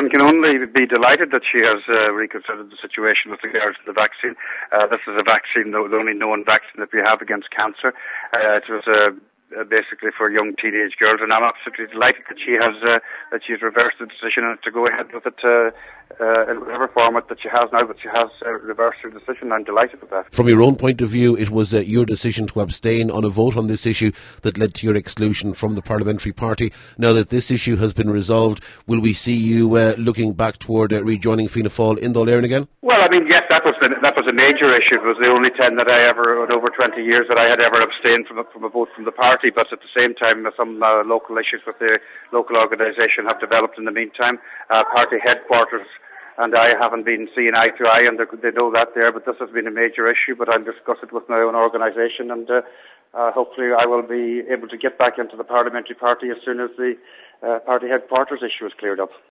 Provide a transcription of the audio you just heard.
can only be delighted that she has reconsidered the situation with regards to the vaccine. This is a vaccine, the only known vaccine that we have against cancer. It was basically for young teenage girls, and I'm absolutely delighted that she's reversed the decision and to go ahead with it in whatever format that she has now. But she has reversed her decision. I'm delighted with that. From your own point of view, it was your decision to abstain on a vote on this issue that led to your exclusion from the parliamentary party. Now that this issue has been resolved, will we see you looking back toward rejoining Fianna Fáil in Dáil Éireann again? Well, I mean, yes, that was a major issue. It was the only time that I ever, in over 20 years, that I had ever abstained from a vote from the party. But at the same time, some local issues with the local organisation have developed in the meantime. Party headquarters and I haven't been seeing eye to eye, and they know that there. But this has been a major issue. But I'll discuss it with my own organisation, and hopefully I will be able to get back into the parliamentary party as soon as the party headquarters issue is cleared up.